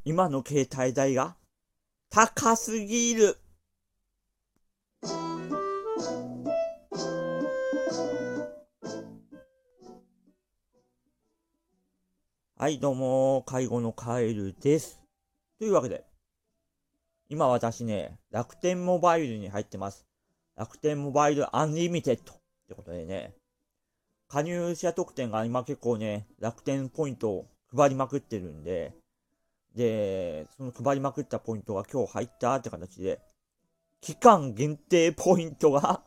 今の携帯代が高すぎる。はい、どうも、介護のカエルです。というわけで、今私ね、楽天モバイルに入ってます。楽天モバイルアンリミテッドってことでね、加入者特典が今結構ね、楽天ポイントを配りまくってるんで、その配りまくったポイントが今日入ったって形で、期間限定ポイントが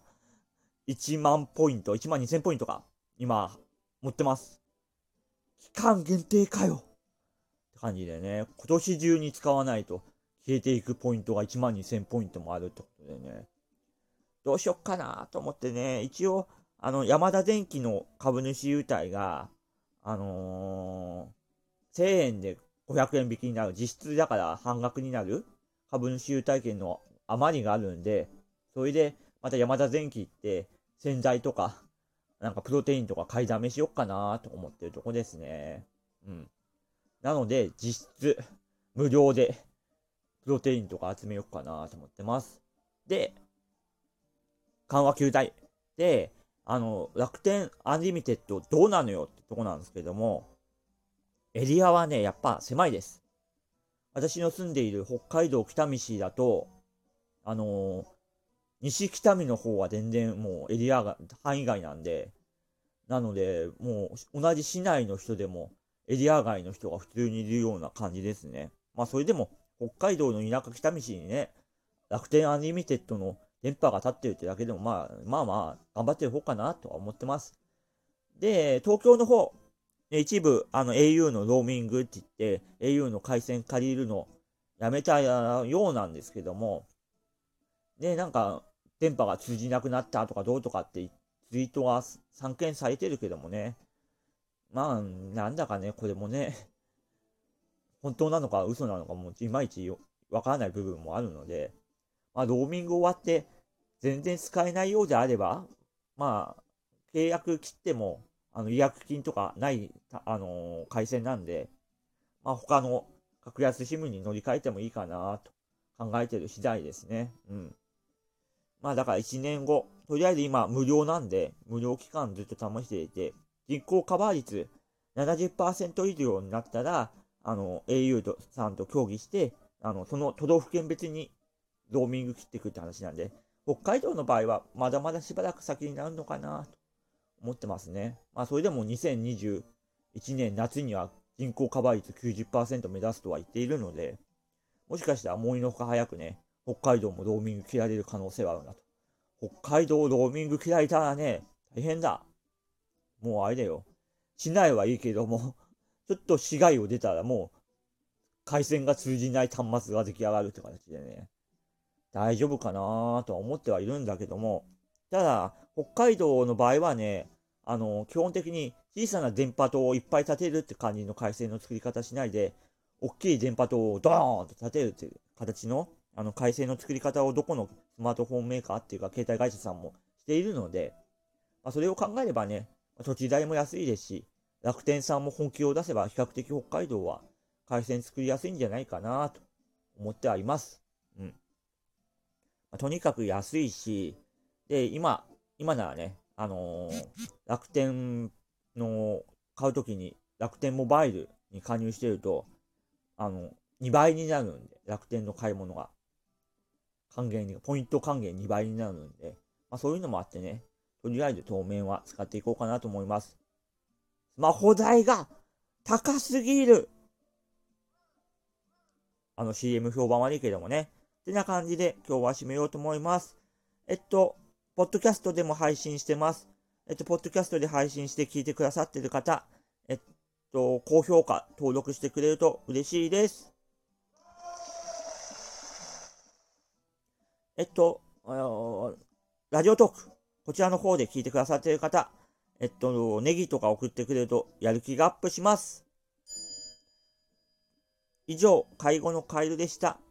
1万ポイント、1万2000ポイントが今持ってます。期間限定かよって感じでね、今年中に使わないと消えていくポイントが1万2000ポイントもあるってことでね、どうしよっかなと思ってね、一応、ヤマダ電機の株主優待が、1000円で500円引きになる、実質だから半額になる株主優待券の余りがあるんで、それでまたヤマダ電機行って洗剤とか、なんかプロテインとか買いだめしよっかなと思ってるとこですね。うん。なので、実質無料でプロテインとか集めようかなと思ってます。で、緩和球体。で、楽天アンリミテッドどうなのよってとこなんですけども、エリアはね、やっぱ狭いです。私の住んでいる北海道北見市だと、あのー西北見の方は全然もうエリアが範囲外なんで、なので、もう同じ市内の人でもエリア外の人が普通にいるような感じですね。まあそれでも北海道の田舎北見市にね、楽天アンリミテッドの電波が立ってるってだけでもまあ頑張ってる方かなとは思ってます。で、東京の方、一部au のローミングって言って au の回線借りるのやめたようなんですけども、ね、なんか電波が通じなくなったとかどうとかってツイートが散見されてるけどもね、まあなんだかね、これもね、本当なのか嘘なのかもいまいちわからない部分もあるので、まあ、ローミング終わって全然使えないようであれば、まあ、契約切っても、違約金とかない、回線なんで、まあ、他の格安 SIM に乗り換えてもいいかなと考えてる次第ですね。うん。まあ、だから1年後、とりあえず今無料なんで、無料期間ずっと試していて、人口カバー率70%以上になったら、au さんと協議して、その都道府県別にローミング切っていくって話なんで、北海道の場合はまだまだしばらく先になるのかなと思ってますね。まあそれでも2021年夏には人口カバー率90%目指すとは言っているので、もしかしたら思いのほか早くね、北海道もローミング切られる可能性はあるなと。北海道ローミング切られたらね、大変だ。もうあれだよ。市内はいいけども、ちょっと市外を出たらもう回線が通じない端末が出来上がるって形でね。大丈夫かなとは思ってはいるんだけども、ただ、北海道の場合はね、基本的に小さな電波塔をいっぱい立てるって感じの回線の作り方しないで、大きい電波塔をドーンと立てるっていう形の、回線の作り方をどこのスマートフォンメーカーっていうか、携帯会社さんもしているので、まあ、それを考えればね、土地代も安いですし、楽天さんも本気を出せば比較的北海道は回線作りやすいんじゃないかなと思ってはいます。うん。とにかく安いし、で、今ならね、楽天の買うときに楽天モバイルに加入してると、2倍になるんで、楽天の買い物がポイント還元2倍になるんで、まあそういうのもあってね、とりあえず当面は使っていこうかなと思います。スマホ代が高すぎる。CM 評判悪いけどもね。ってな感じで今日は締めようと思います。ポッドキャストでも配信してます。ポッドキャストで配信して聞いてくださってる方、高評価、登録してくれると嬉しいです。ラジオトーク、こちらの方で聞いてくださってる方、ネギとか送ってくれるとやる気がアップします。以上、介護のカエルでした。